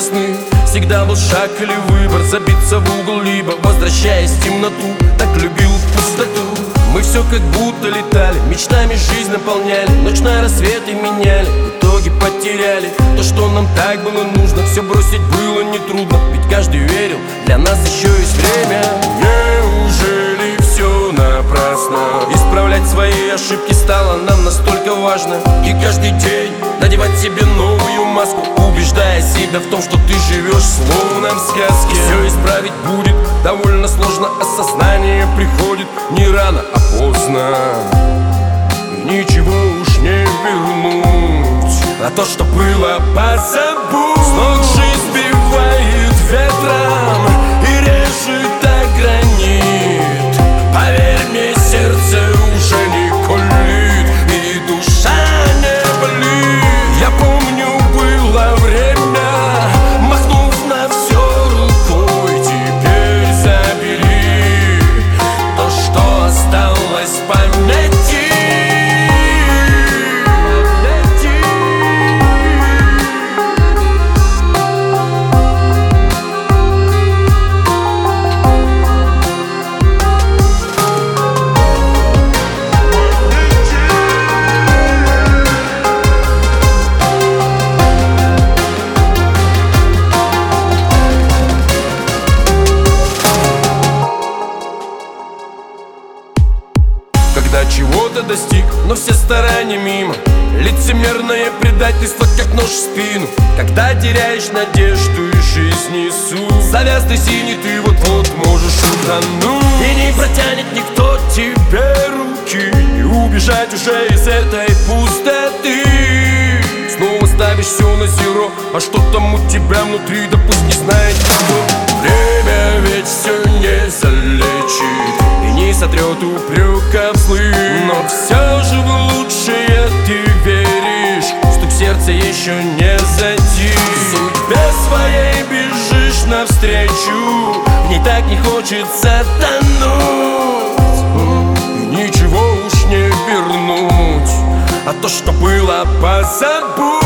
сосны. Всегда был шаг или выбор, забиться в угол, либо возвращаясь в темноту. Так любил пустоту. Мы все как будто летали, мечтами жизнь наполняли, ночь на рассветы меняли, в итоге потеряли то, что нам так было нужно. Все бросить было нетрудно, ведь каждый верил, для нас еще есть время. Неужели все напрасно? Исправлять свои ошибки стало нам настолько важно. И каждый день надевать себе новую маску, убеждая себя в том, что ты живешь словно в сказке. Все исправить будет довольно сложно, осознание приходит не рано, а поздно. И ничего уж не вернуть, а то, что было, позабудь. С ног жизнь сбивает ветром и режет о гранит. Поверь мне, сердце уже не колит и душа не болит. Я помню, было время, махнув на все рукой, теперь забери то, что осталось в памяти. Когда чего-то достиг, но все старания мимо, лицемерное предательство, как нож в спину. Когда теряешь надежду и жизнь несу, завязанный синий ты вот-вот можешь утонуть. И не протянет никто тебе руки, не убежать уже из этой пустоты. Снова ставишь все на зеро, а что там у тебя внутри, да пусть не знает никто. Время ведь все не залечит и не сотрет упреков злых, но все же в лучшее ты веришь, стук сердца еще не затих. Судьбе своей бежишь навстречу, в ней так не хочется тонуть. И ничего уж не вернуть, а то, что было, позабудь.